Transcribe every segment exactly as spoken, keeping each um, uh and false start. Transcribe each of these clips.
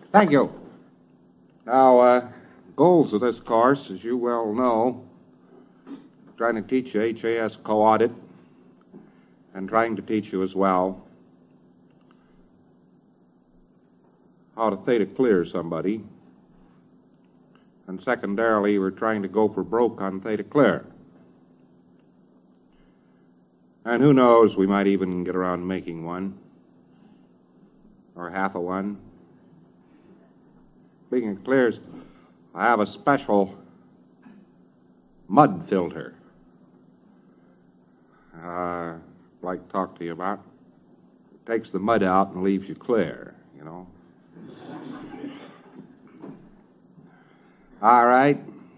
Thank you. Now, uh, goals of this course, as you well know, trying to teach you H A S co-audit and trying to teach you as well how to theta clear somebody. And secondarily, we're trying to go for broke on theta clear. And who knows, we might even get around to making one or half a one. Speaking of clears, I have a special mud filter uh, I'd like to talk to you about. It takes the mud out and leaves you clear, you know. All right.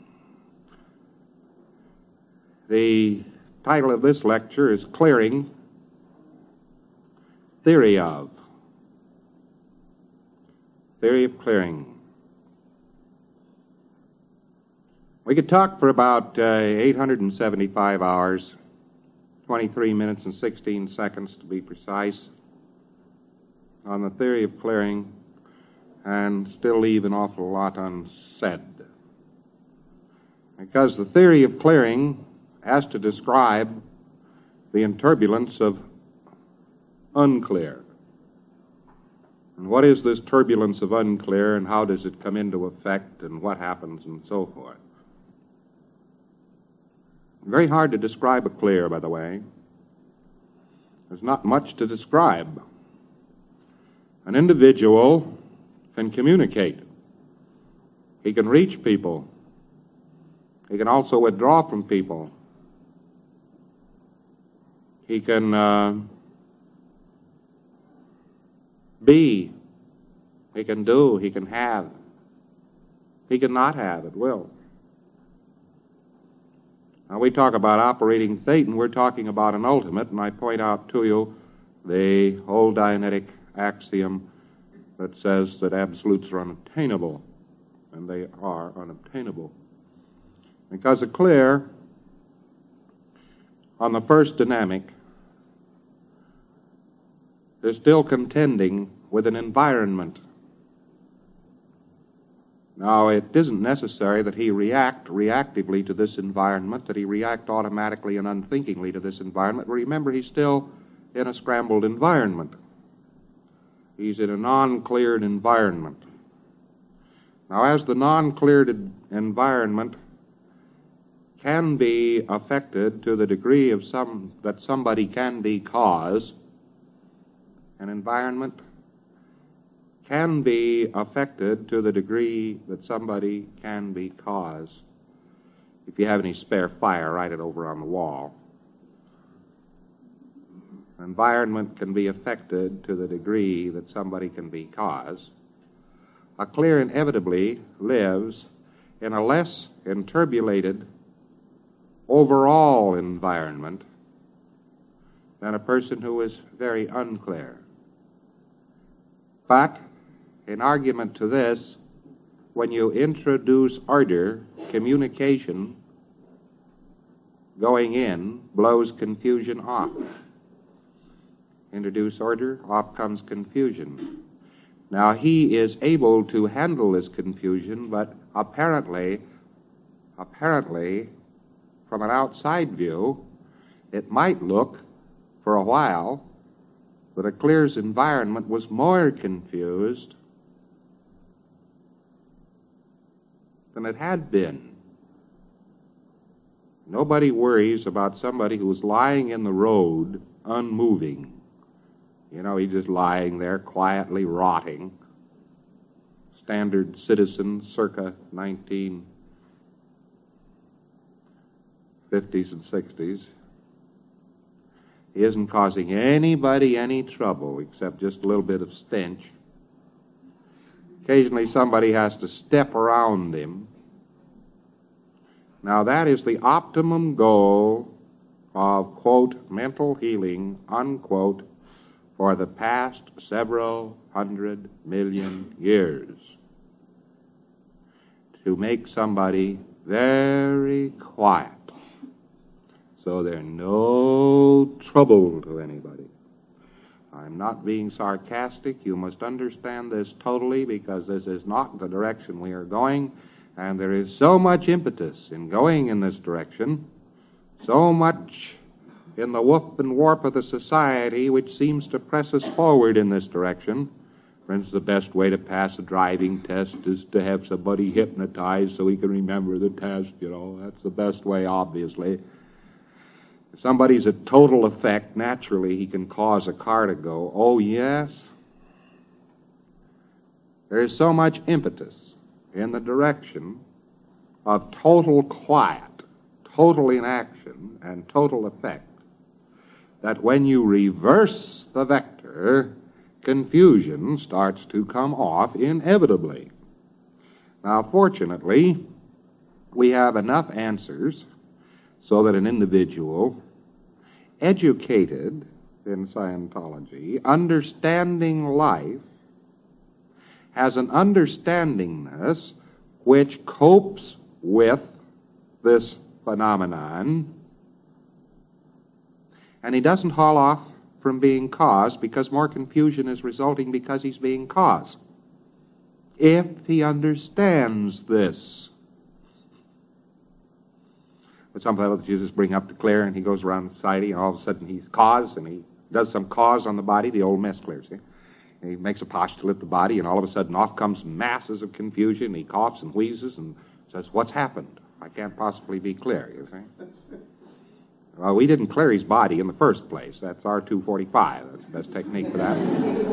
The title of this lecture is Clearing Theory of. Theory of clearing. We could talk for about uh, eight hundred seventy-five hours, twenty-three minutes and sixteen seconds to be precise, on the theory of clearing and still leave an awful lot unsaid. Because the theory of clearing has to describe the turbulence of unclear. And what is this turbulence of unclear, and how does it come into effect, and what happens, and so forth? Very hard to describe a clear, by the way. There's not much to describe. An individual can communicate. He can reach people. He can also withdraw from people. He can uh, be. He can do. He can have. He can not have at will. Now, we talk about operating Thetan, we're talking about an ultimate, and I point out to you the whole Dianetic axiom that says that absolutes are unattainable, and they are unobtainable. Because a clear, on the first dynamic, is still contending with an environment. Now, it isn't necessary that he react reactively to this environment, that he react automatically and unthinkingly to this environment. Remember, he's still in a scrambled environment. He's in a non-cleared environment. Now, as the non-cleared environment can be affected to the degree of some that somebody can be cause, an environment can be affected to the degree that somebody can be cause. If you have any spare fire, write it over on the wall. An environment can be affected to the degree that somebody can be cause. A clear inevitably lives in a less enturbulated overall environment than a person who is very unclear. But in argument to this, when you introduce order, communication going in blows confusion off. Introduce order, off comes confusion. Now, he is able to handle this confusion, but apparently, apparently, from an outside view, it might look, for a while, that a clear's environment was more confused than it had been. Nobody worries about somebody who's lying in the road, unmoving. You know, he's just lying there, quietly rotting. Standard citizen, circa nineteen fifties and sixties. He isn't causing anybody any trouble except just a little bit of stench. Occasionally somebody has to step around him. Now that is the optimum goal of, quote, mental healing, unquote, for the past several hundred million years. To make somebody very quiet, so they're no trouble to anybody. I'm not being sarcastic. You must understand this totally, because this is not the direction we are going, and there is so much impetus in going in this direction, so much in the woof and warp of the society which seems to press us forward in this direction. For instance, the best way to pass a driving test is to have somebody hypnotized so he can remember the test, you know. That's the best way, obviously. If somebody's a total effect, naturally he can cause a car to go. Oh, yes? There is so much impetus in the direction of total quiet, total inaction, and total effect that when you reverse the vector, confusion starts to come off inevitably. Now, fortunately, we have enough answers so that an individual educated in Scientology, understanding life, has an understandingness which copes with this phenomenon, and he doesn't haul off from being cause because more confusion is resulting because he's being cause. If he understands this. But some fellow that you just bring up to clear, and he goes around society, and all of a sudden he's cause, and he does some cause on the body, the old mess clears, see? And he makes a postulate the body, and all of a sudden off comes masses of confusion, and he coughs and wheezes and says, what's happened? I can't possibly be clear, you see? Well, we didn't clear his body in the first place. That's R two forty-five. That's the best technique for that.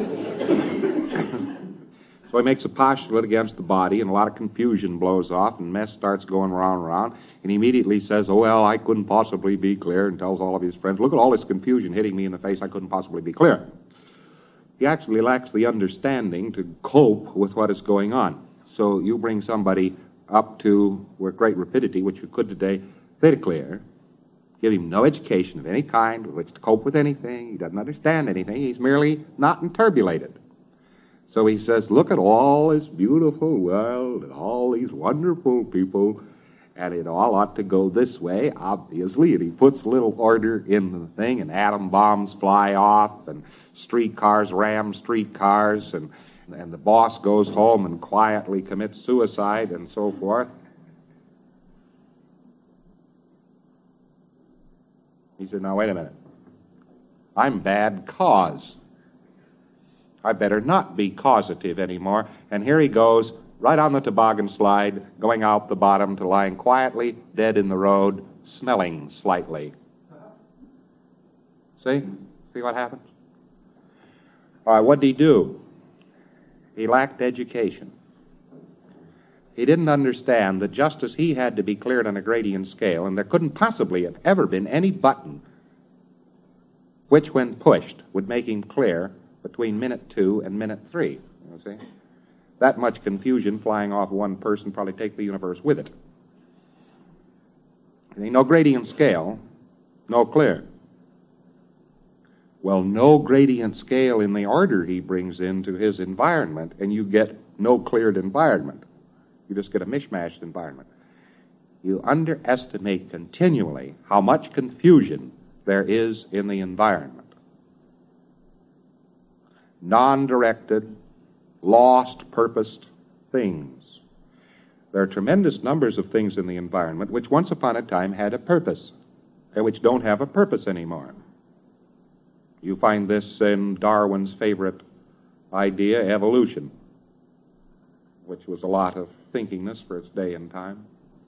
So he makes a postulate against the body, and a lot of confusion blows off, and mess starts going round and round, and he immediately says, oh, well, I couldn't possibly be clear, and tells all of his friends, look at all this confusion hitting me in the face, I couldn't possibly be clear. He actually lacks the understanding to cope with what is going on. So you bring somebody up to, with great rapidity, which you could today, they declare, give him no education of any kind with which to cope with anything. He doesn't understand anything. He's merely not enturbulated. So he says, look at all this beautiful world and all these wonderful people, and it all ought to go this way, obviously. And he puts a little order in the thing, and atom bombs fly off, and streetcars ram streetcars, and, and the boss goes home and quietly commits suicide, and so forth. He said, now, wait a minute. I'm bad cause. I better not be causative anymore. And here he goes, right on the toboggan slide, going out the bottom to lying quietly, dead in the road, smelling slightly. See? See what happens? All right, what did he do? He lacked education. He didn't understand that just as he had to be cleared on a gradient scale, and there couldn't possibly have ever been any button which, when pushed, would make him clear between minute two and minute three. You see? That much confusion flying off one person probably take the universe with it. And no gradient scale, no clear. Well, no gradient scale in the order he brings into his environment, and you get no cleared environment. You just get a mishmashed environment. You underestimate continually how much confusion there is in the environment. Non-directed, lost, purposed things. There are tremendous numbers of things in the environment which once upon a time had a purpose, and which don't have a purpose anymore. You find this in Darwin's favorite idea, evolution, which was a lot of thinkingness for its day and time.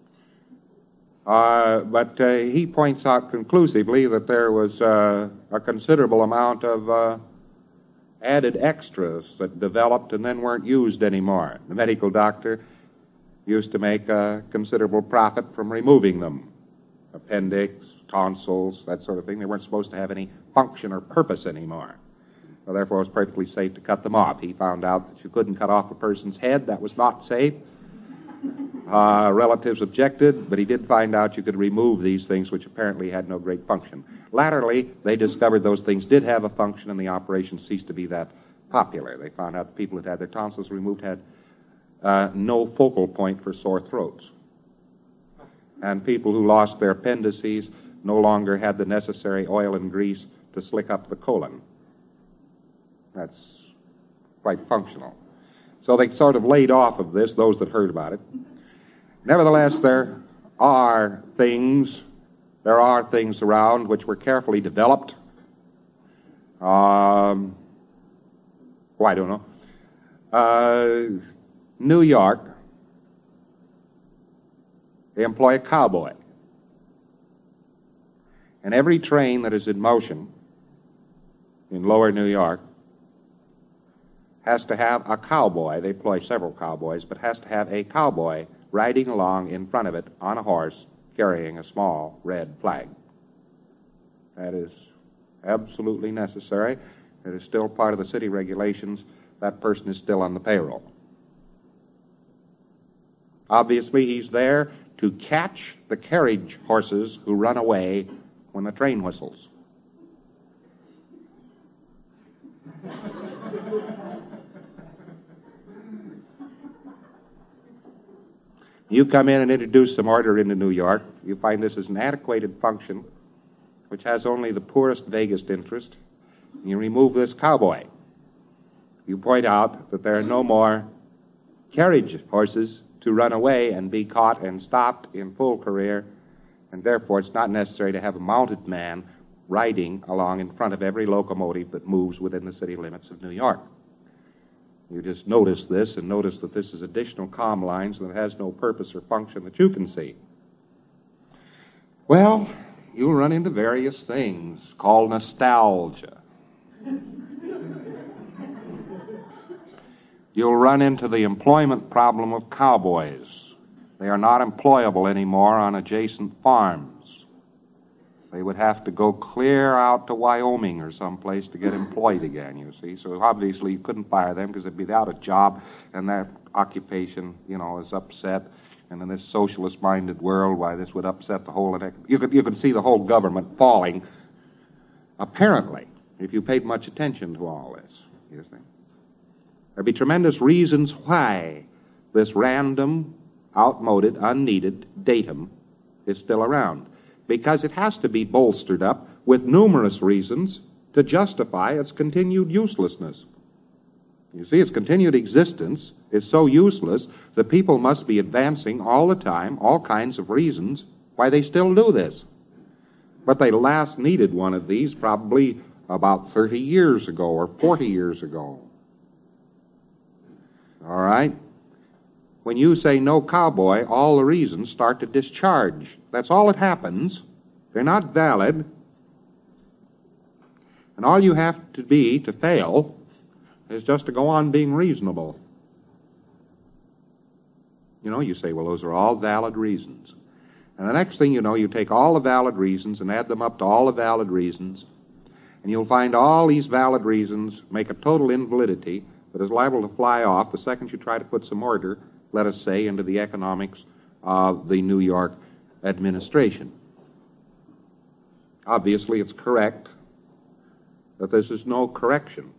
Uh, but uh, he points out conclusively that there was uh, a considerable amount of uh, added extras that developed and then weren't used anymore. The medical doctor used to make a considerable profit from removing them. Appendix, tonsils, that sort of thing. They weren't supposed to have any function or purpose anymore. So therefore, it was perfectly safe to cut them off. He found out that you couldn't cut off a person's head. That was not safe. Uh, relatives objected, but he did find out you could remove these things which apparently had no great function. Latterly, they discovered those things did have a function, and the operation ceased to be that popular. They found out the people that had their tonsils removed had uh, no focal point for sore throats. And people who lost their appendices no longer had the necessary oil and grease to slick up the colon. That's quite functional. So they sort of laid off of this, those that heard about it. Nevertheless, there are things, there are things around which were carefully developed. Um, oh, I don't know. Uh, New York, they employ a cowboy. And every train that is in motion in lower New York has to have a cowboy. They employ several cowboys, but has to have a cowboy riding along in front of it on a horse carrying a small red flag. That is absolutely necessary. It is still part of the city regulations. That person is still on the payroll. Obviously, he's there to catch the carriage horses who run away when the train whistles. You come in and introduce some order into New York. You find this is an antiquated function which has only the poorest, vaguest interest. You remove this cowboy. You point out that there are no more carriage horses to run away and be caught and stopped in full career, and therefore it's not necessary to have a mounted man riding along in front of every locomotive that moves within the city limits of New York. You just notice this and notice that this is additional comm lines and it has no purpose or function that you can see. Well, you'll run into various things called nostalgia. You'll run into the employment problem of cowboys. They are not employable anymore on adjacent farms. They would have to go clear out to Wyoming or someplace to get employed again, you see. So obviously you couldn't fire them because they'd be without a job, and that occupation, you know, is upset. And in this socialist-minded world, why, this would upset the whole... You could, you could see the whole government falling, apparently, if you paid much attention to all this, you see. There'd be tremendous reasons why this random, outmoded, unneeded datum is still around. Because it has to be bolstered up with numerous reasons to justify its continued uselessness. You see, its continued existence is so useless that people must be advancing all the time all kinds of reasons why they still do this. But they last needed one of these probably about thirty years ago or forty years ago. All right? When you say no cowboy, all the reasons start to discharge. That's all that happens. They're not valid. And all you have to be to fail is just to go on being reasonable. You know, you say, well, those are all valid reasons. And the next thing you know, you take all the valid reasons and add them up to all the valid reasons, and you'll find all these valid reasons make a total invalidity that is liable to fly off the second you try to put some order, let us say, into the economics of the New York administration. Obviously, it's correct that this is no correction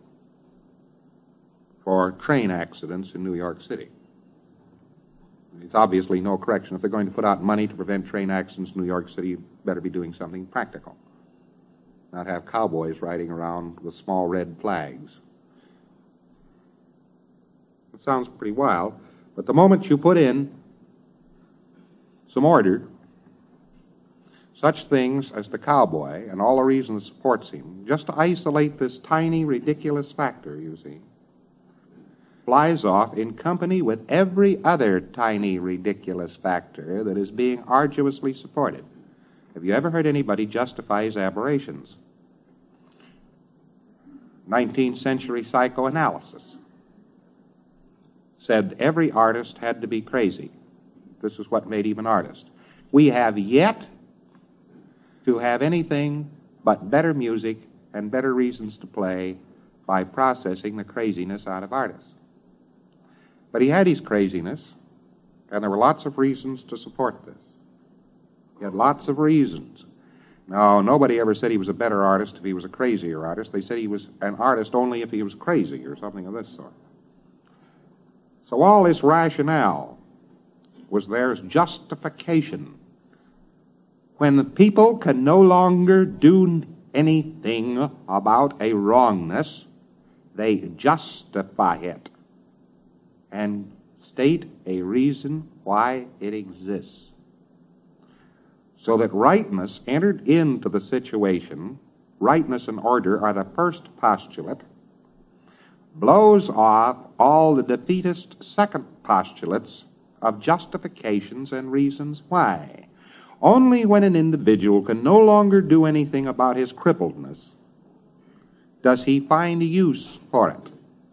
for train accidents in New York City. It's obviously no correction. If they're going to put out money to prevent train accidents in New York City, you better be doing something practical. Not have cowboys riding around with small red flags. It sounds pretty wild, but the moment you put in some order, such things as the cowboy and all the reason that supports him, just to isolate this tiny, ridiculous factor, you see, flies off in company with every other tiny, ridiculous factor that is being arduously supported. Have you ever heard anybody justify his aberrations? nineteenth century psychoanalysis said every artist had to be crazy. This is what made him an artist. We have yet to have anything but better music and better reasons to play by processing the craziness out of artists. But he had his craziness, and there were lots of reasons to support this. He had lots of reasons. Now, nobody ever said he was a better artist if he was a crazier artist. They said he was an artist only if he was crazy or something of this sort. So all this rationale was there's justification. When the people can no longer do anything about a wrongness, they justify it and state a reason why it exists. So that rightness entered into the situation, rightness and order are the first postulate, blows off all the defeatist second postulates of justifications and reasons why. Only when an individual can no longer do anything about his crippledness does he find a use for it.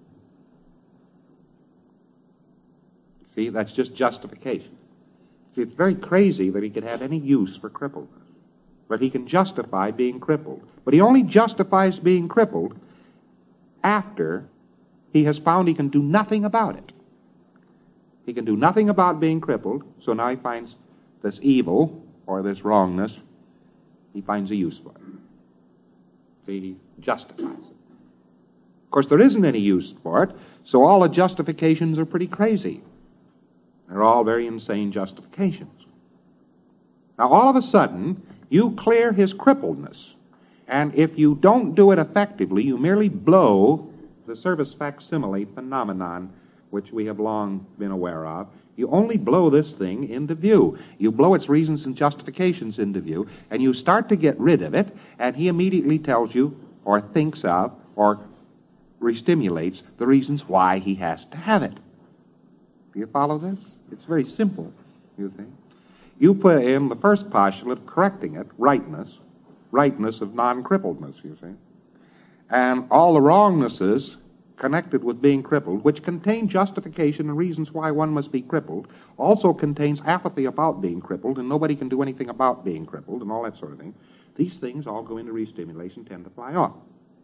See, that's just justification. See, it's very crazy that he could have any use for crippledness. But he can justify being crippled. But he only justifies being crippled after he has found he can do nothing about it. He can do nothing about being crippled, so now he finds this evil or this wrongness, he finds a use for it. See, he justifies it. Of course, there isn't any use for it, so all the justifications are pretty crazy. They're all very insane justifications. Now, all of a sudden, you clear his crippledness, and if you don't do it effectively, you merely blow the service facsimile phenomenon, which we have long been aware of. You only blow this thing into view. You blow its reasons and justifications into view, and you start to get rid of it, and he immediately tells you, or thinks of, or restimulates the reasons why he has to have it. Do you follow this? It's very simple, you see. You put in the first postulate, correcting it, rightness, rightness of non-crippledness, you see. And all the wrongnesses connected with being crippled, which contain justification and reasons why one must be crippled, also contains apathy about being crippled, and nobody can do anything about being crippled, and all that sort of thing. These things all go into restimulation, tend to fly off.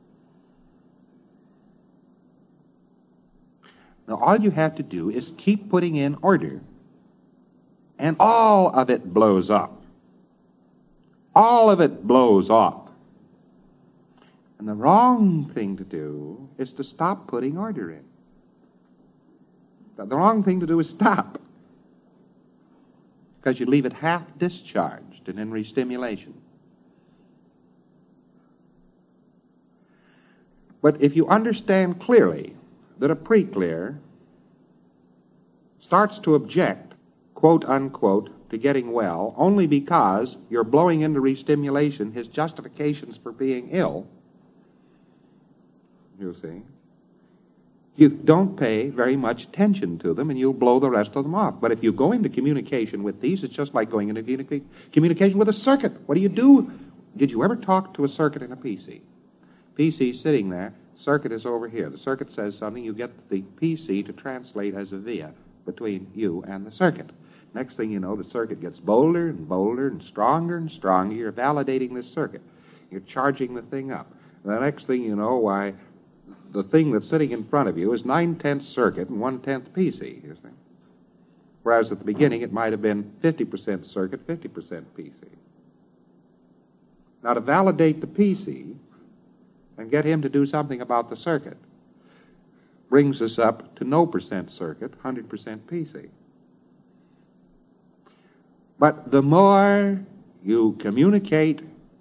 Now, all you have to do is keep putting in order, and all of it blows up. All of it blows off. And the wrong thing to do is to stop putting order in. The wrong thing to do is stop, because you leave it half discharged and in restimulation. But if you understand clearly that a pre-clear starts to object, quote unquote, to getting well only because you're blowing into restimulation his justifications for being ill, you see, you don't pay very much attention to them, and you'll blow the rest of them off. But if you go into communication with these, it's just like going into communi- communication with a circuit. What do you do? Did you ever talk to a circuit in a P C? P C's sitting there, circuit is over here. The circuit says something, you get the P C to translate as a via between you and the circuit. Next thing you know, the circuit gets bolder and bolder and stronger and stronger. You're validating this circuit. You're charging the thing up. The next thing you know, why, the thing that's sitting in front of you is nine-tenths circuit and one-tenth P C, you see. Whereas at the beginning it might have been fifty percent circuit, fifty percent P C. Now, to validate the P C and get him to do something about the circuit brings us up to no percent circuit, one hundred percent P C. But the more you communicate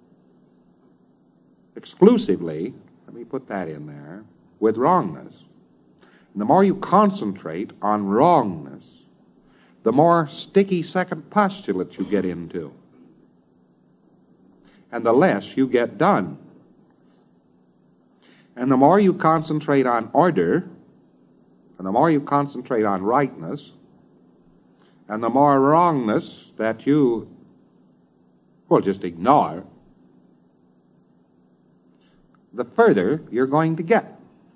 exclusively, let me put that in there, with wrongness, and the more you concentrate on wrongness, the more sticky second postulates you get into, and the less you get done. And the more you concentrate on order, and the more you concentrate on rightness, and the more wrongness that you, well, just ignore, the further you're going to get.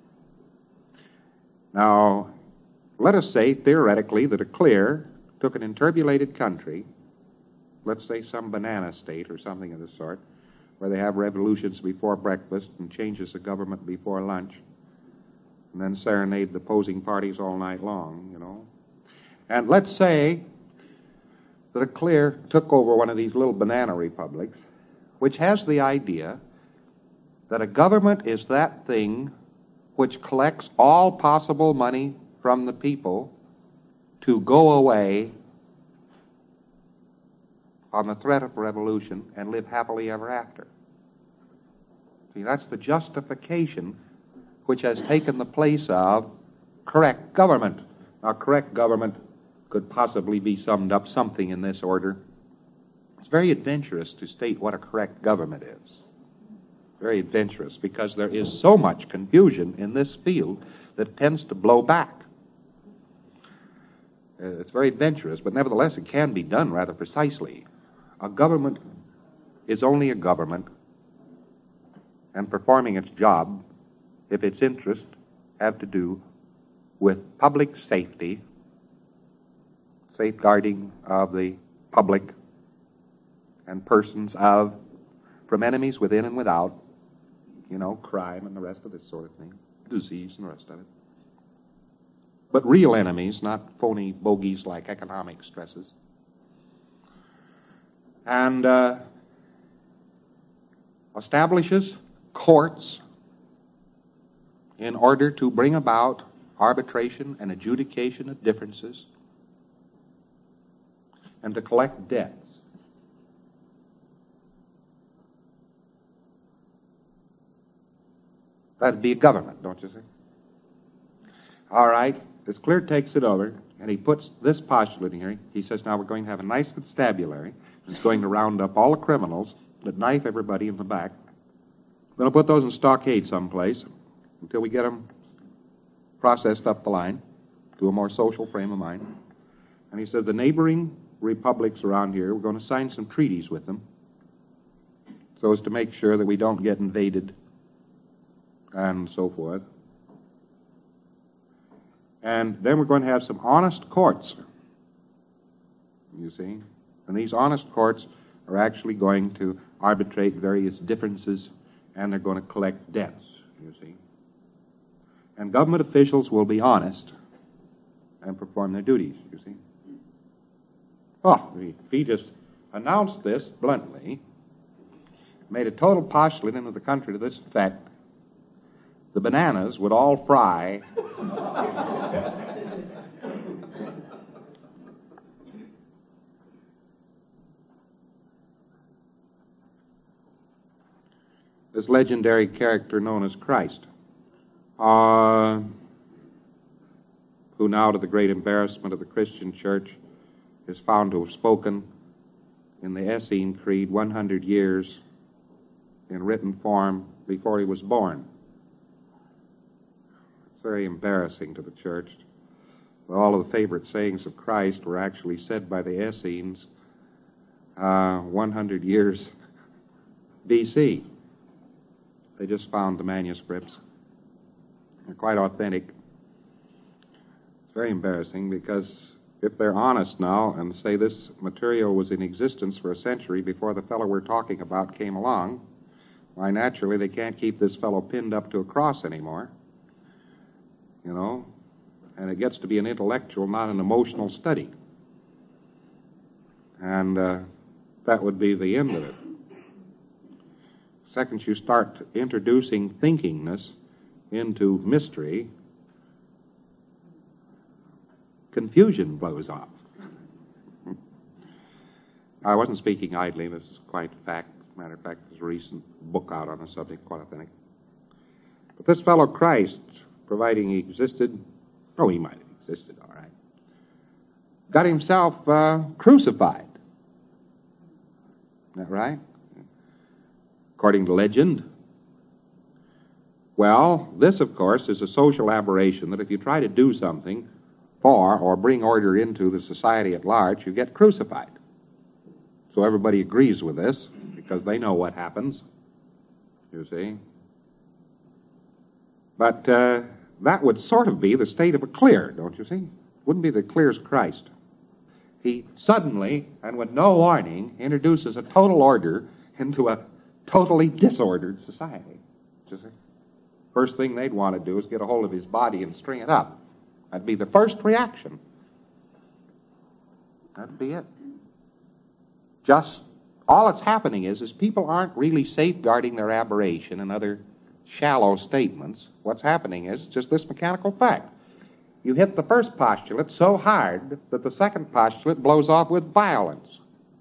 Now, let us say, theoretically, that a clear took an interbulated country, let's say some banana state or something of the sort, where they have revolutions before breakfast and changes of government before lunch, and then serenade the opposing parties all night long, you know. And let's say that a clear took over one of these little banana republics, which has the idea that a government is that thing which collects all possible money from the people to go away on the threat of revolution and live happily ever after. See, that's the justification which has taken the place of correct government. Now, correct government could possibly be summed up something in this order. It's very adventurous to state what a correct government is. Very adventurous, because there is so much confusion in this field that it tends to blow back. Uh, it's very adventurous, but nevertheless it can be done rather precisely. A government is only a government and performing its job if its interests have to do with public safety, safeguarding of the public and persons of, from enemies within and without, you know, crime and the rest of this sort of thing, disease and the rest of it. But real enemies, not phony bogies like economic stresses. And uh, establishes courts in order to bring about arbitration and adjudication of differences and to collect debts. That'd be a government, don't you see? All right, this clear takes it over, and he puts this postulate in here. He says, now we're going to have a nice constabulary. It's going to round up all the criminals that knife everybody in the back. Then I'll put those in stockade someplace until we get them processed up the line to a more social frame of mind. And he said the neighboring republics around here, we're going to sign some treaties with them so as to make sure that we don't get invaded and so forth. And then we're going to have some honest courts, you see. And these honest courts are actually going to arbitrate various differences, and they're going to collect debts, you see. And government officials will be honest and perform their duties, you see. Oh, if he just announced this bluntly, made a total postulate into the country to this effect, the bananas would all fry. This legendary character known as Christ, uh, who now, to the great embarrassment of the Christian church, is found to have spoken in the Essene Creed one hundred years in written form before he was born. It's very embarrassing to the church. All of the favorite sayings of Christ were actually said by the Essenes uh, one hundred years B C They just found the manuscripts. They're quite authentic. It's very embarrassing because if they're honest now and say this material was in existence for a century before the fellow we're talking about came along, why, naturally, they can't keep this fellow pinned up to a cross anymore. You know, and it gets to be an intellectual, not an emotional study. And uh, that would be the end of it. Second, you start introducing thinkingness into mystery, confusion blows off. I wasn't speaking idly. This is quite a fact. As a matter of fact, there's a recent book out on the subject, quite authentic. But this fellow Christ, providing he existed, oh, he might have existed, all right, got himself uh, crucified. Isn't that right? According to legend. Well, this, of course, is a social aberration that if you try to do something for or bring order into the society at large, you get crucified. So everybody agrees with this because they know what happens, you see. But uh, that would sort of be the state of a clear, don't you see? Wouldn't be the clear as Christ. He suddenly, and with no warning, introduces a total order into a totally disordered society. You see? First thing they'd want to do is get a hold of his body and string it up. That'd be the first reaction. That'd be it. Just all that's happening is, is people aren't really safeguarding their aberration and other shallow statements. What's happening is just this mechanical fact. You hit the first postulate so hard that the second postulate blows off with violence.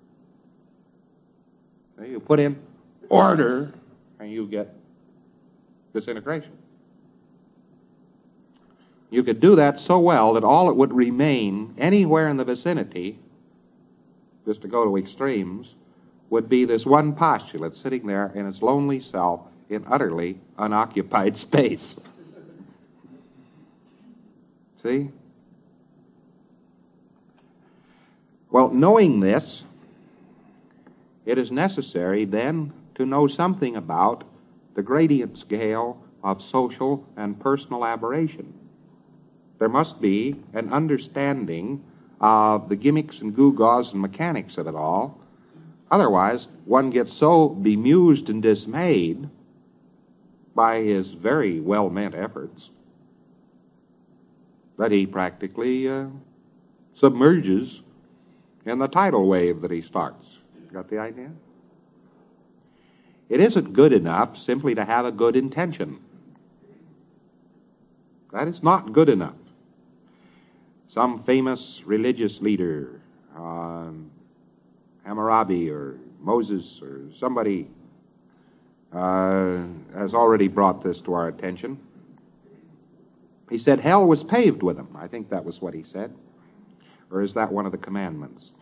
You put in order and you get disintegration. You could do that so well that all that would remain anywhere in the vicinity, just to go to extremes, would be this one postulate sitting there in its lonely self in utterly unoccupied space. See? Well, knowing this, it is necessary then to know something about the gradient scale of social and personal aberration. There must be an understanding of the gimmicks and gewgaws and mechanics of it all. Otherwise, one gets so bemused and dismayed by his very well-meant efforts that he practically uh, submerges in the tidal wave that he starts. Got the idea? It isn't good enough simply to have a good intention. That is not good enough. Some famous religious leader, um, Hammurabi or Moses or somebody, uh, has already brought this to our attention. He said hell was paved with them. I think that was what he said. Or is that one of the commandments?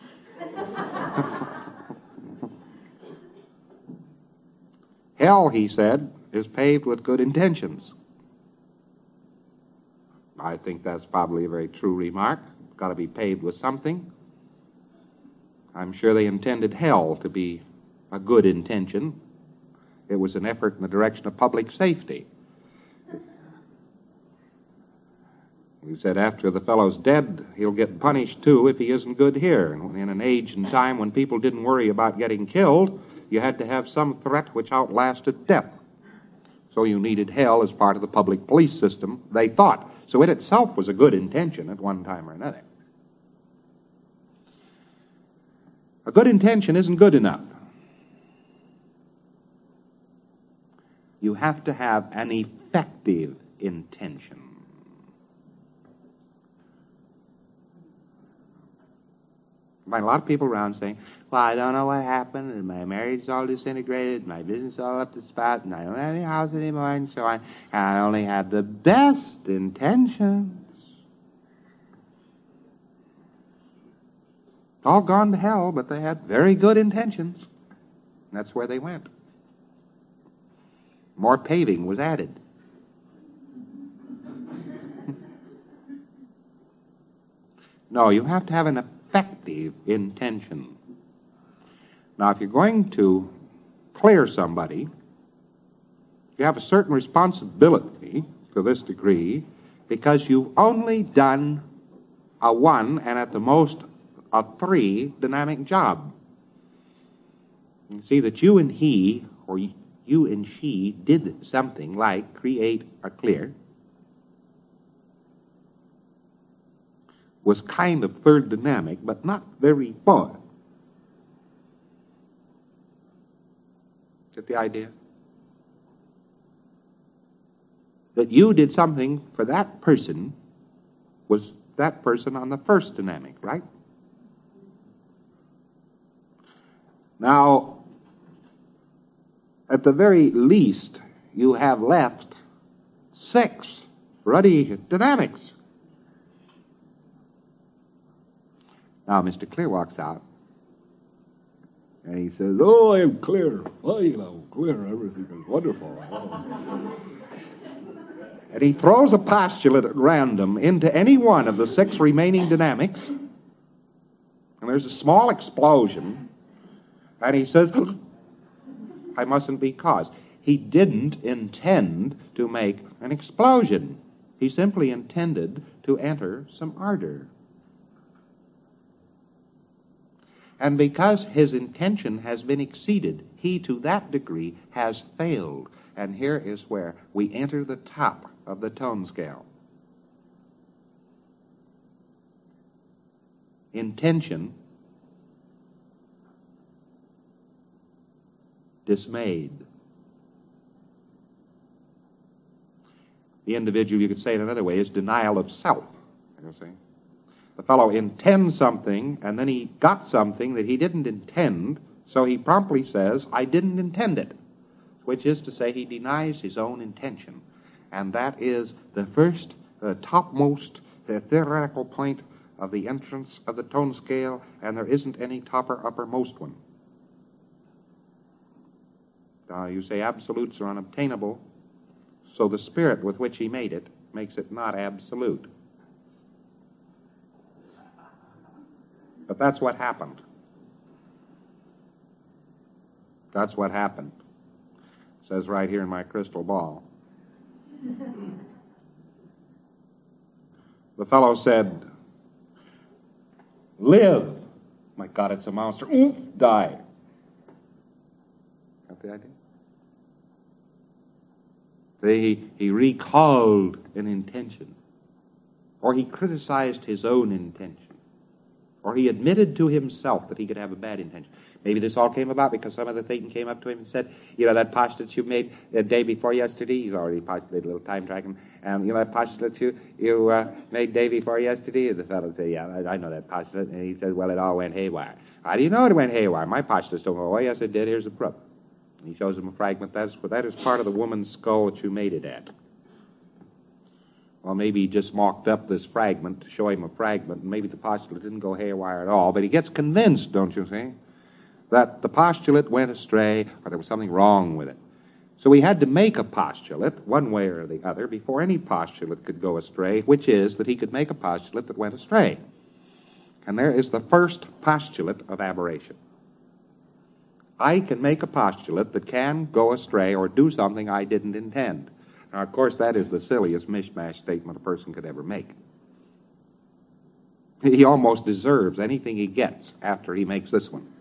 Hell, he said, is paved with good intentions. I think that's probably a very true remark. It's got to be paved with something. I'm sure they intended hell to be a good intention. It was an effort in the direction of public safety. He said after the fellow's dead, he'll get punished too if he isn't good here. And in an age and time when people didn't worry about getting killed, you had to have some threat which outlasted death. So you needed hell as part of the public police system, they thought. So it itself was a good intention at one time or another. A good intention isn't good enough. You have to have an effective intention. I find a lot of people around saying, well, I don't know what happened, and my marriage is all disintegrated, my business is all up to spot, and I don't have any house anymore, and so on. And I only have the best intentions. All gone to hell, but they had very good intentions. And that's where they went. More paving was added. No, you have to have an effective intention. Now, if you're going to clear somebody, you have a certain responsibility to this degree because you've only done a one and at the most a three dynamic job. You see that you and he, or you and she, did something like create or clear, was kind of third dynamic, but not very far. Get the idea? That you did something for that person was that person on the first dynamic, right? Now, at the very least, you have left six ruddy dynamics. Now, Mister Clear walks out, and he says, oh, I am clear. Oh, you know, clear. Everything is wonderful. And he throws a postulate at random into any one of the six remaining dynamics, and there's a small explosion, and he says, I mustn't be caused. He didn't intend to make an explosion. He simply intended to enter some ardor. And because his intention has been exceeded, he to that degree has failed. And here is where we enter the top of the tone scale. Intention dismayed. The individual, you could say it another way, is denial of self. You see? The fellow intends something, and then he got something that he didn't intend, so he promptly says, I didn't intend it, which is to say he denies his own intention. And that is the first uh, topmost uh, theoretical point of the entrance of the tone scale, and there isn't any topper uppermost one. Uh, you say absolutes are unobtainable, so the spirit with which he made it makes it not absolute. But that's what happened. That's what happened. It says right here in my crystal ball. The fellow said, live. My God, it's a monster. Oof, die. Got the idea? See, he, he recalled an intention. Or he criticized his own intention. Or he admitted to himself that he could have a bad intention. Maybe this all came about because some other Thetan came up to him and said, you know, that postulate you made the day before yesterday, he's already postulated a little time tracking, um, you know that postulate you, you uh, made day before yesterday? And the fellow said, yeah, I, I know that postulate. And he said, well, it all went haywire. How do you know it went haywire? My postulates don't go away. Yes, it did. Here's the proof. And he shows him a fragment. That's, that is part of the woman's skull that you made it at. Well, maybe he just mocked up this fragment to show him a fragment, and maybe the postulate didn't go haywire at all. But he gets convinced, don't you see, that the postulate went astray, or there was something wrong with it. So he had to make a postulate, one way or the other, before any postulate could go astray, which is that he could make a postulate that went astray. And there is the first postulate of aberration. I can make a postulate that can go astray or do something I didn't intend. Now, of course, that is the silliest mishmash statement a person could ever make. He almost deserves anything he gets after he makes this one.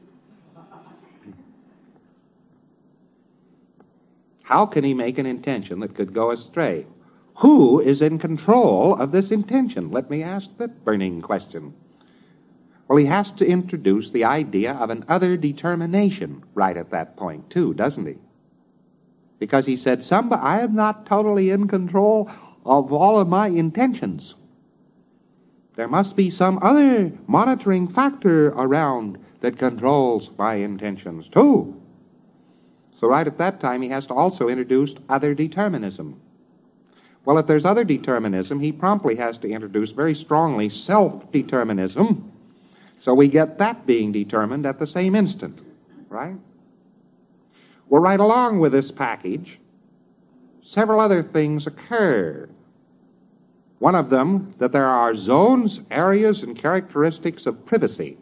How can he make an intention that could go astray? Who is in control of this intention? Let me ask the burning question. Well, he has to introduce the idea of an other determination right at that point, too, doesn't he? Because he said, somebody, I am not totally in control of all of my intentions. There must be some other monitoring factor around that controls my intentions, too. So right at that time, he has to also introduce other determinism. Well, if there's other determinism, he promptly has to introduce very strongly self-determinism. So we get that being determined at the same instant, right? Well, right along with this package, several other things occur. One of them, that there are zones, areas, and characteristics of privacy.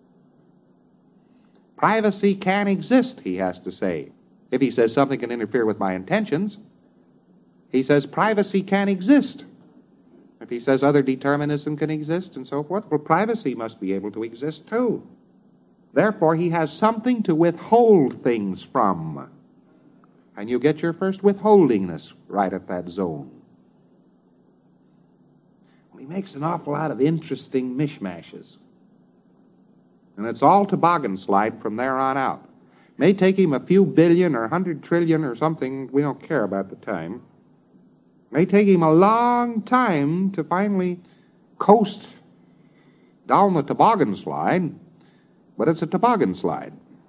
Privacy can exist, he has to say. If he says something can interfere with my intentions, he says privacy can exist. If he says other determinism can exist and so forth, well, privacy must be able to exist too. Therefore, he has something to withhold things from. And you get your first withholdingness right at that zone. Well, he makes an awful lot of interesting mishmashes. And it's all toboggan slide from there on out. May take him a few billion or a hundred trillion or something, we don't care about the time. May take him a long time to finally coast down the toboggan slide, but it's a toboggan slide.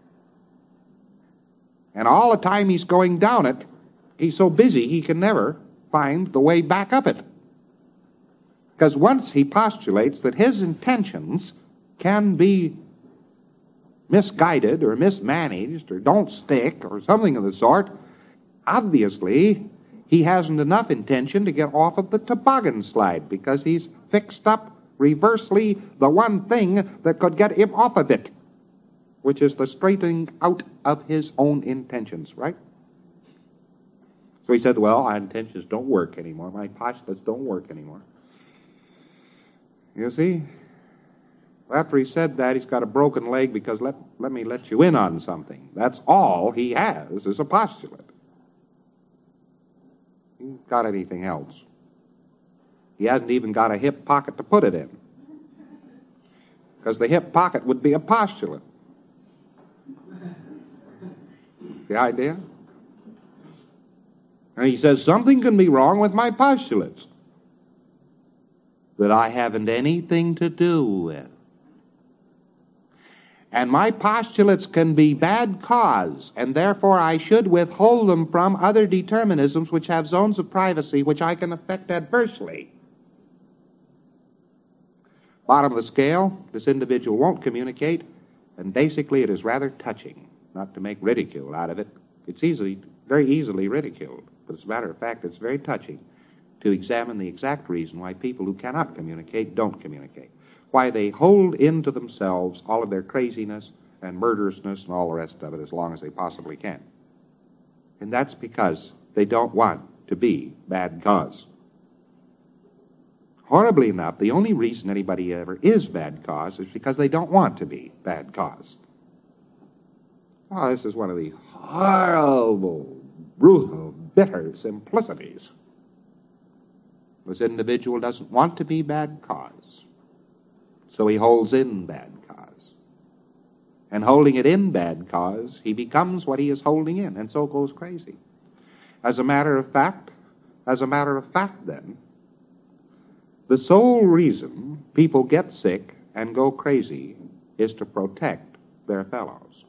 And all the time he's going down it, he's so busy he can never find the way back up it. Because once he postulates that his intentions can be misguided or mismanaged or don't stick or something of the sort, obviously he hasn't enough intention to get off of the toboggan slide because he's fixed up reversely the one thing that could get him off of it, which is the straightening out of his own intentions, right? So he said, well, my intentions don't work anymore. My postulates don't work anymore. You see? After he said that, he's got a broken leg because let, let me let you in on something. That's all he has is a postulate. He hasn't got anything else. He hasn't even got a hip pocket to put it in. Because the hip pocket would be a postulate. The idea? And he says, something can be wrong with my postulates that I haven't anything to do with. And my postulates can be bad cause, and therefore I should withhold them from other determinisms which have zones of privacy which I can affect adversely. Bottom of the scale, this individual won't communicate, and basically it is rather touching, not to make ridicule out of it. It's easily, very easily ridiculed, but as a matter of fact, it's very touching to examine the exact reason why people who cannot communicate don't communicate, why they hold into themselves all of their craziness and murderousness and all the rest of it as long as they possibly can. And that's because they don't want to be bad cause. Horribly enough, the only reason anybody ever is bad cause is because they don't want to be bad cause. Oh, this is one of the horrible, brutal, bitter simplicities. This individual doesn't want to be bad cause, so he holds in bad cause. And holding it in bad cause, he becomes what he is holding in, and so goes crazy. As a matter of fact, as a matter of fact then, the sole reason people get sick and go crazy is to protect their fellows.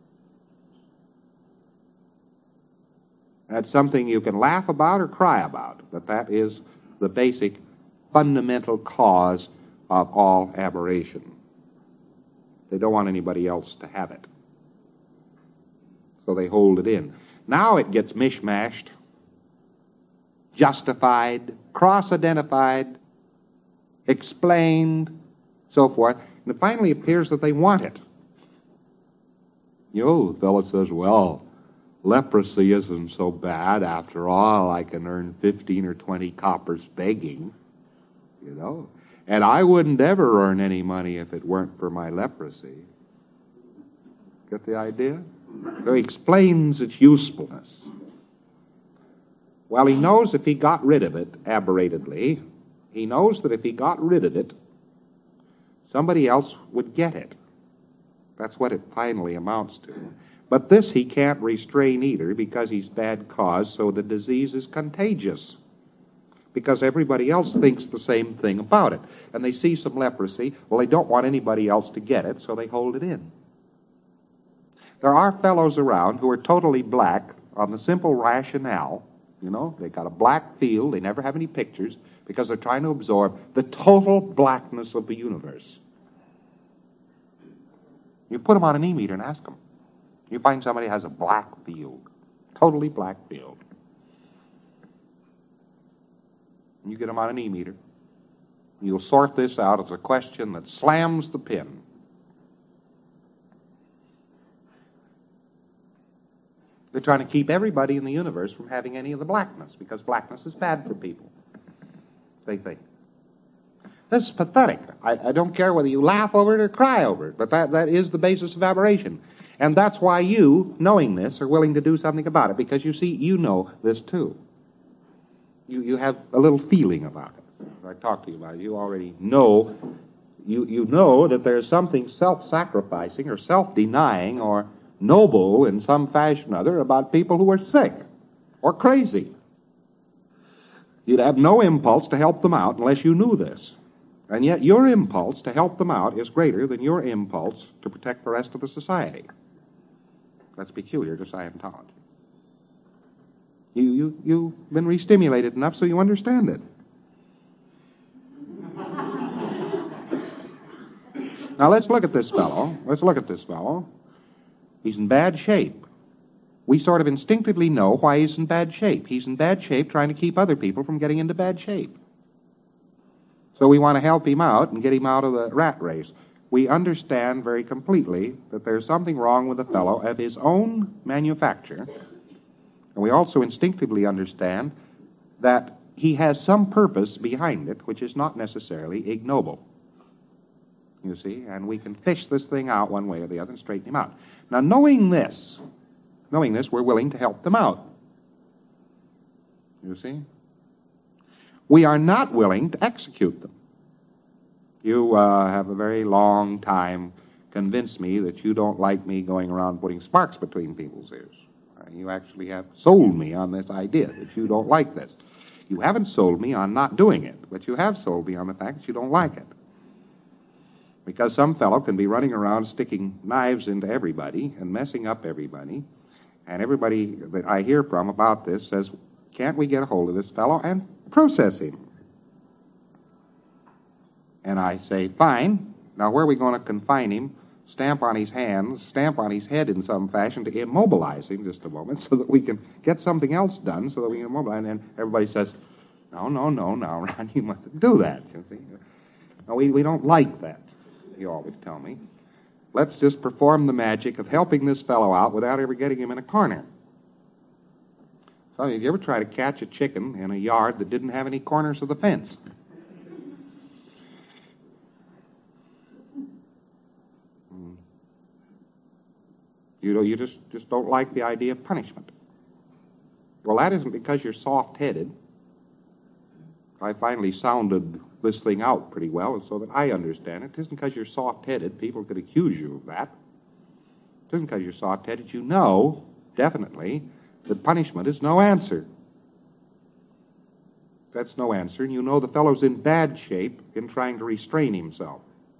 That's something you can laugh about or cry about, but that is the basic fundamental cause of all aberration. They don't want anybody else to have it, so they hold it in. Now it gets mishmashed, justified, cross-identified, explained, so forth, and it finally appears that they want it. You know, the fellow says, well, leprosy isn't so bad. After all, I can earn fifteen or twenty coppers begging, you know, and I wouldn't ever earn any money if it weren't for my leprosy. Get the idea? So he explains its usefulness. Well, he knows if he got rid of it aberratedly, he knows that if he got rid of it, somebody else would get it. That's what it finally amounts to. But this he can't restrain either because he's bad cause, so the disease is contagious. Because everybody else thinks the same thing about it. And they see some leprosy, well, they don't want anybody else to get it, so they hold it in. There are fellows around who are totally black on the simple rationale. You know, they got a black field, they never have any pictures, because they're trying to absorb the total blackness of the universe. You put them on an e-meter and ask them. You find somebody has a black field, totally black field. And you get them on an e-meter. You'll sort this out as a question that slams the pin. They're trying to keep everybody in the universe from having any of the blackness, because blackness is bad for people, they think. This is pathetic. I, I don't care whether you laugh over it or cry over it, but that, that is the basis of aberration. And that's why you, knowing this, are willing to do something about it, because you see, you know this too. You, you have a little feeling about it. As I talk to you about it, you already know, you, you know that there's something self-sacrificing or self-denying or noble in some fashion or other about people who are sick or crazy. You'd have no impulse to help them out unless you knew this. And yet your impulse to help them out is greater than your impulse to protect the rest of the society. That's peculiar to Scientology. You, you, you've been re-stimulated enough so you understand it. Now let's look at this fellow. Let's look at this fellow. He's in bad shape. We sort of instinctively know why he's in bad shape. He's in bad shape trying to keep other people from getting into bad shape. So we want to help him out and get him out of the rat race. We understand very completely that there's something wrong with the fellow of his own manufacture. And we also instinctively understand that he has some purpose behind it which is not necessarily ignoble. You see, and we can fish this thing out one way or the other and straighten him out. Now, knowing this, knowing this, we're willing to help them out. You see? We are not willing to execute them. You uh, have a very long time convinced me that you don't like me going around putting sparks between people's ears. Uh, you actually have sold me on this idea that you don't like this. You haven't sold me on not doing it, but you have sold me on the fact that you don't like it. Because some fellow can be running around sticking knives into everybody and messing up everybody, and everybody that I hear from about this says, can't we get a hold of this fellow and process him? And I say, fine, now where are we going to confine him? Stamp on his hands, stamp on his head in some fashion to immobilize him just a moment so that we can get something else done so that we can immobilize him. And everybody says, no, no, no, no, Ron, you mustn't do that, you see. No, we, we don't like that, you always tell me. Let's just perform the magic of helping this fellow out without ever getting him in a corner. So, did you ever try to catch a chicken in a yard that didn't have any corners of the fence? You know, you just, just don't like the idea of punishment. Well, that isn't because you're soft-headed. I finally sounded this thing out pretty well so that I understand it. It isn't because you're soft-headed. People could accuse you of that. It isn't because you're soft-headed. You know, definitely, that punishment is no answer. That's no answer, and you know the fellow's in bad shape in trying to restrain himself.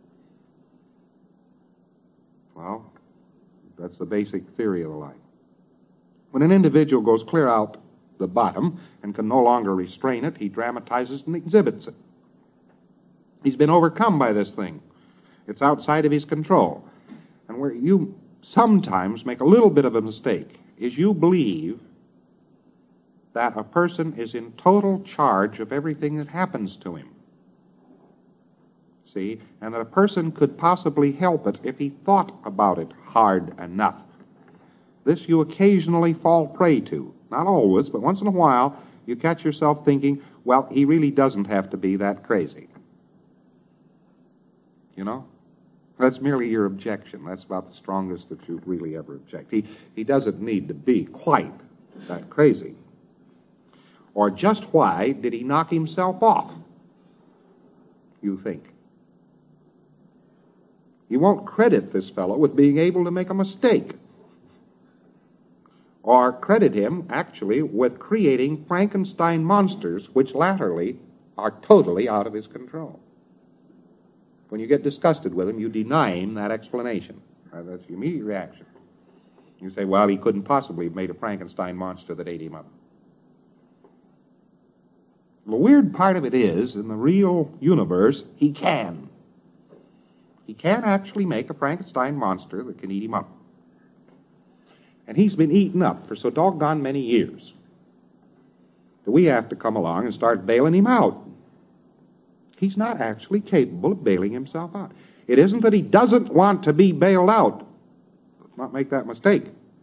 Well, that's the basic theory of the life. When an individual goes clear out the bottom and can no longer restrain it, he dramatizes and exhibits it. He's been overcome by this thing. It's outside of his control. And where you sometimes make a little bit of a mistake is you believe that a person is in total charge of everything that happens to him. See? And that a person could possibly help it if he thought about it hard enough. This you occasionally fall prey to. Not always, but once in a while you catch yourself thinking, well, he really doesn't have to be that crazy. You know? That's merely your objection. That's about the strongest that you really ever object. He, he doesn't need to be quite that crazy. Or just why did he knock himself off, you think? You won't credit this fellow with being able to make a mistake. Or credit him, actually, with creating Frankenstein monsters, which latterly are totally out of his control. When you get disgusted with him, you deny him that explanation. Uh, that's your immediate reaction. You say, well, he couldn't possibly have made a Frankenstein monster that ate him up. The weird part of it is, in the real universe, he can. He can actually make a Frankenstein monster that can eat him up. And he's been eaten up for so doggone many years that we have to come along and start bailing him out. He's not actually capable of bailing himself out. It isn't that he doesn't want to be bailed out. Let's not make that mistake.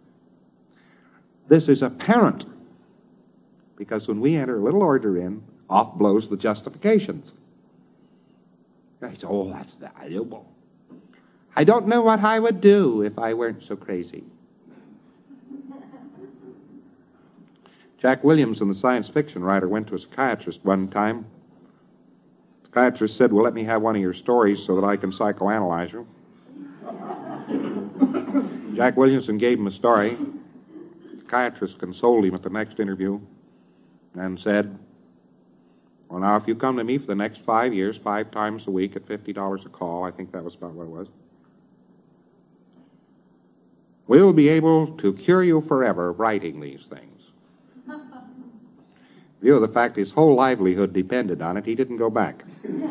This is apparent, because when we enter a little order in, off blows the justifications. I say, oh, that's valuable. I don't know what I would do if I weren't so crazy. Jack Williamson, the science fiction writer, went to a psychiatrist one time. The psychiatrist said, well, let me have one of your stories so that I can psychoanalyze you. Jack Williamson gave him a story. The psychiatrist consoled him at the next interview and said, well, now, if you come to me for the next five years, five times a week at fifty dollars a call, I think that was about what it was, we'll be able to cure you forever of writing these things. In view of the fact his whole livelihood depended on it, he didn't go back.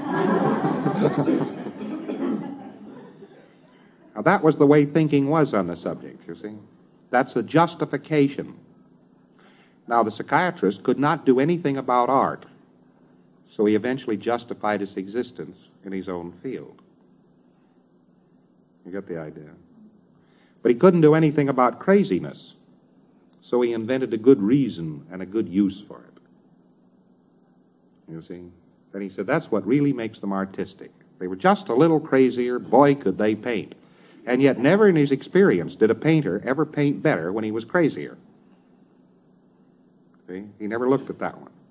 Now, that was the way thinking was on the subject, you see. That's a justification. Now, the psychiatrist could not do anything about art, so he eventually justified his existence in his own field. You get the idea? But he couldn't do anything about craziness, so he invented a good reason and a good use for it. You see? Then he said, that's what really makes them artistic. They were just a little crazier, boy, could they paint. And yet never in his experience did a painter ever paint better when he was crazier. See? He never looked at that one.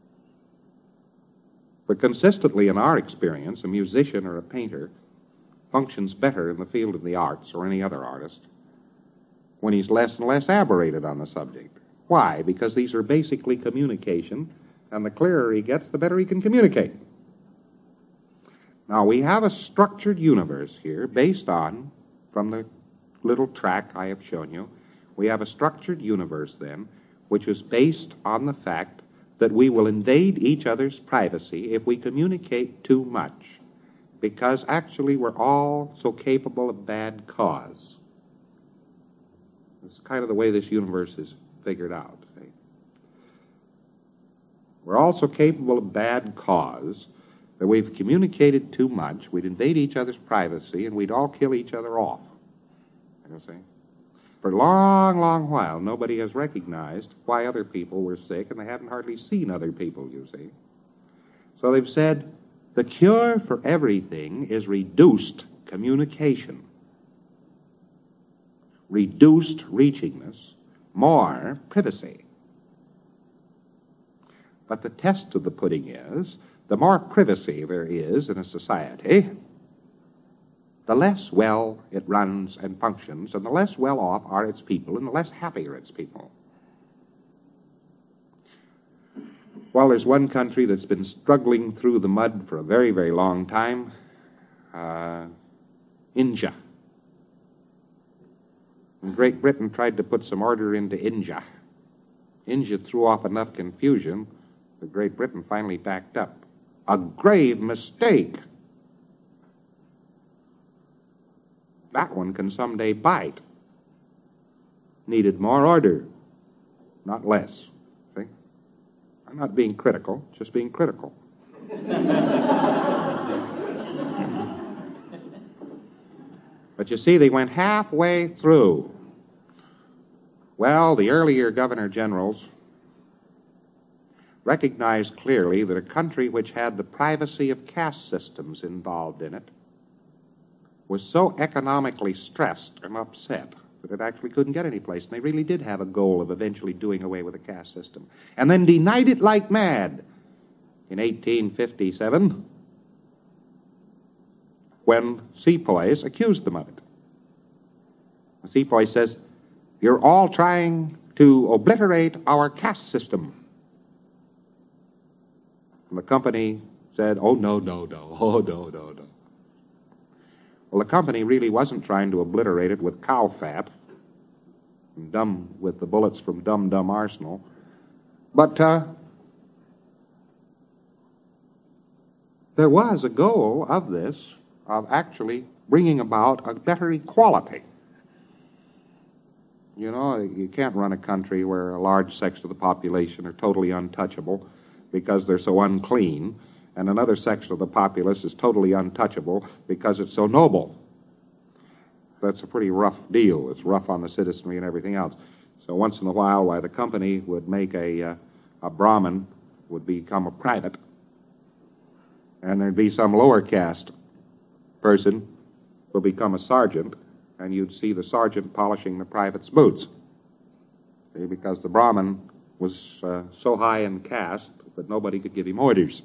But consistently in our experience, a musician or a painter functions better in the field of the arts or any other artist when he's less and less aberrated on the subject. Why? Because these are basically communication, and the clearer he gets, the better he can communicate. Now, we have a structured universe here based on, from the little track I have shown you, we have a structured universe then, which is based on the fact that we will invade each other's privacy if we communicate too much. because actually we're all so capable of bad cause. It's kind of the way this universe is figured out. See? We're all so capable of bad cause that we've communicated too much, we'd invade each other's privacy, and we'd all kill each other off. You see? For a long, long while, nobody has recognized why other people were sick, and they haven't hardly seen other people, you see. So they've said, the cure for everything is reduced communication. Reduced reachingness, more privacy. But the test of the pudding is, the more privacy there is in a society, the less well it runs and functions, and the less well off are its people, and the less happy are its people. Well, there's one country that's been struggling through the mud for a very, very long time, uh, India. And Great Britain tried to put some order into India. India threw off enough confusion that Great Britain finally backed up. A grave mistake. That one can someday bite. Needed more order, not less. See? I'm not being critical, just being critical. But you see, they went halfway through. Well, the earlier governor generals recognized clearly that a country which had the privacy of caste systems involved in it was so economically stressed and upset that it actually couldn't get any place. And they really did have a goal of eventually doing away with the caste system. And then denied it like mad in eighteen fifty-seven when Sepoys accused them of it. The Sepoy says, you're all trying to obliterate our caste system. And the company said, oh, no, no, no, oh, no, no, no. Well, the company really wasn't trying to obliterate it with cow fat, and dumb with the bullets from Dum Dum Arsenal, but uh, there was a goal of this, of actually bringing about a better equality. You know, you can't run a country where a large section of the population are totally untouchable because they're so unclean, and another section of the populace is totally untouchable because it's so noble. That's a pretty rough deal. It's rough on the citizenry and everything else. So once in a while, why the company would make a, uh, a Brahmin would become a private, and there'd be some lower caste person who would become a sergeant, and you'd see the sergeant polishing the private's boots. See, because the Brahmin was uh, so high in caste that nobody could give him orders.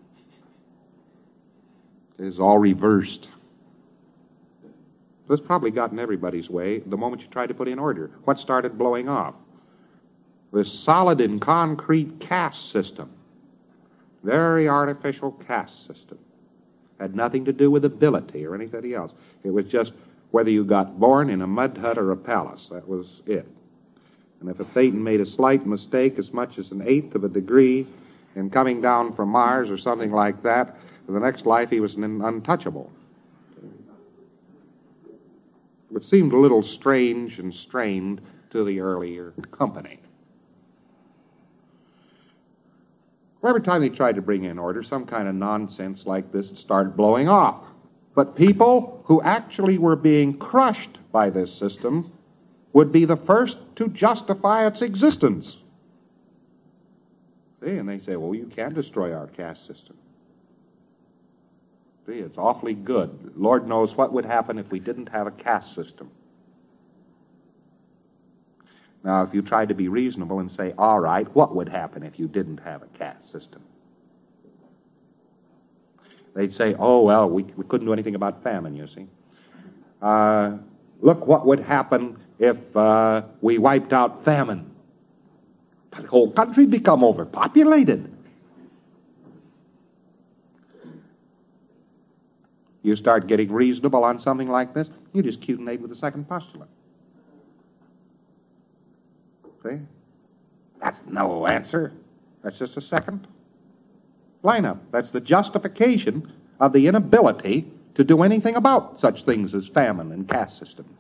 It's all reversed. This probably got in everybody's way the moment you tried to put in order. What started blowing off? This solid and concrete caste system. Very artificial caste system. Had nothing to do with ability or anything else. It was just whether you got born in a mud hut or a palace. That was it. And if a Thetan made a slight mistake, as much as an eighth of a degree in coming down from Mars or something like that, in the next life he was an untouchable. It seemed a little strange and strained to the earlier company. Well, every time they tried to bring in order, some kind of nonsense like this started blowing off. But people who actually were being crushed by this system would be the first to justify its existence. See, and they say, well, you can't destroy our caste system. See, it's awfully good. Lord knows what would happen if we didn't have a caste system. Now, if you tried to be reasonable and say, all right, what would happen if you didn't have a caste system? They'd say, oh, well, we, we couldn't do anything about famine, you see. Uh, look what would happen if uh, we wiped out famine. The whole country would become overpopulated. You start getting reasonable on something like this, you just cutinate with the second postulate. See? That's no answer. That's just a second lineup. That's the justification of the inability to do anything about such things as famine and caste systems.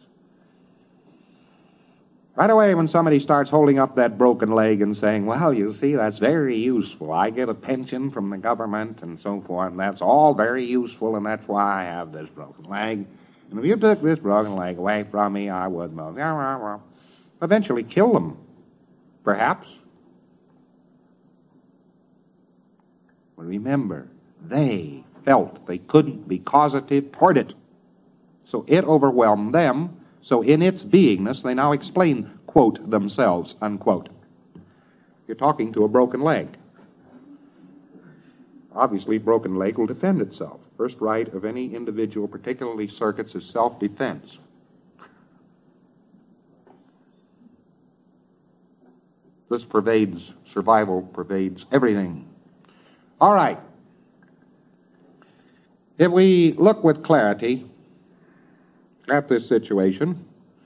Right away, when somebody starts holding up that broken leg and saying, well, you see, that's very useful. I get a pension from the government and so forth, and that's all very useful, and that's why I have this broken leg. And if you took this broken leg away from me, I would eventually kill them, perhaps. But remember, they felt they couldn't be causative toward it. So it overwhelmed them. So in its beingness, they now explain, quote, themselves, unquote. You're talking to a broken leg. Obviously, broken leg will defend itself. First right of any individual, particularly circuits, is self-defense. This pervades, survival pervades everything. All right. If we look with clarity at this situation,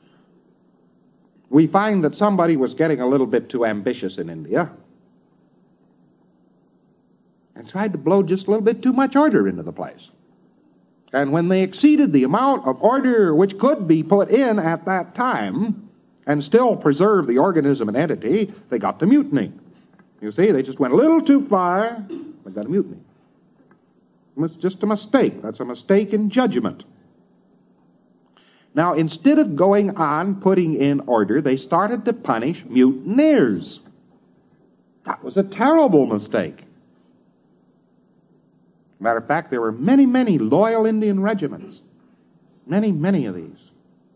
we find that somebody was getting a little bit too ambitious in India and tried to blow just a little bit too much order into the place. And when they exceeded the amount of order which could be put in at that time and still preserve the organism and entity, they got the mutiny. You see, they just went a little too far, they got a mutiny. It's just a mistake. That's a mistake in judgment. Now, instead of going on putting in order, they started to punish mutineers. That was a terrible mistake. Matter of fact, there were many, many loyal Indian regiments. Many, many of these.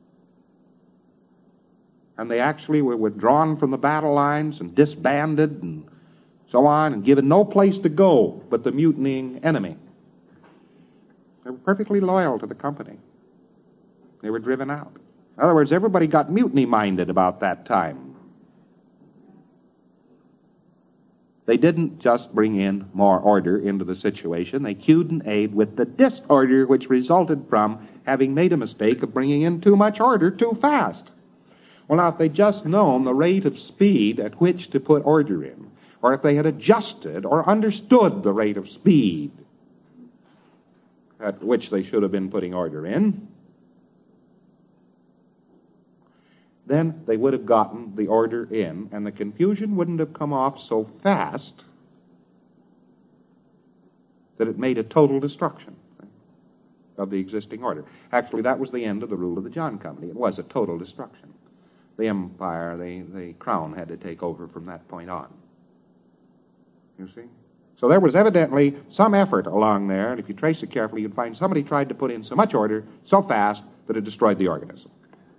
And they actually were withdrawn from the battle lines and disbanded and so on and given no place to go but the mutinying enemy. They were perfectly loyal to the company. They were driven out. In other words, everybody got mutiny-minded about that time. They didn't just bring in more order into the situation. They cued and aid with the disorder which resulted from having made a mistake of bringing in too much order too fast. Well, now, if they'd just known the rate of speed at which to put order in, or if they had adjusted or understood the rate of speed at which they should have been putting order in, then they would have gotten the order in, and the confusion wouldn't have come off so fast that it made a total destruction of the existing order. Actually, that was the end of the rule of the John Company. It was a total destruction. The empire, the, the crown had to take over from that point on. You see? So there was evidently some effort along there, and if you trace it carefully, you'd find somebody tried to put in so much order so fast that it destroyed the organism.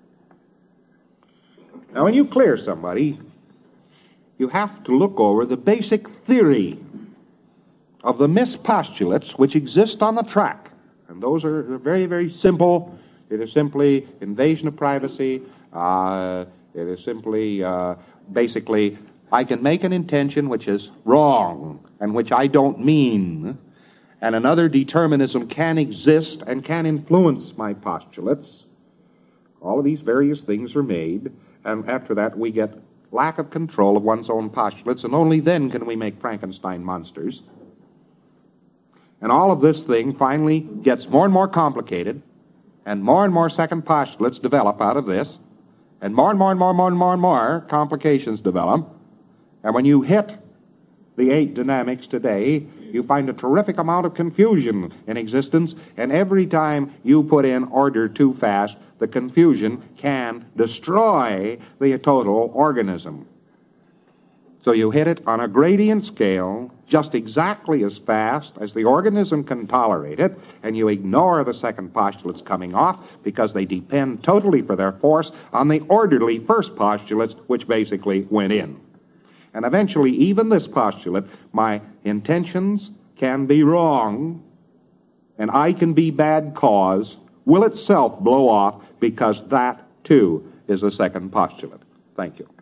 Now, when you clear somebody, you have to look over the basic theory of the mispostulates which exist on the track. And those are very, very simple. It is simply invasion of privacy. Uh, it is simply, uh, basically, I can make an intention which is wrong and which I don't mean, and another determinism can exist and can influence my postulates. All of these various things are made, and after that we get lack of control of one's own postulates, and only then can we make Frankenstein monsters. And all of this thing finally gets more and more complicated, and more and more second postulates develop out of this, and more and more and more and more and more and more complications develop. And when you hit the eight dynamics today, you find a terrific amount of confusion in existence, and every time you put in order too fast, the confusion can destroy the total organism. So you hit it on a gradient scale just exactly as fast as the organism can tolerate it, and you ignore the second postulates coming off because they depend totally for their force on the orderly first postulates which basically went in. And eventually, even this postulate, my intentions can be wrong, and I can be bad cause, will itself blow off because that, too, is a second postulate. Thank you.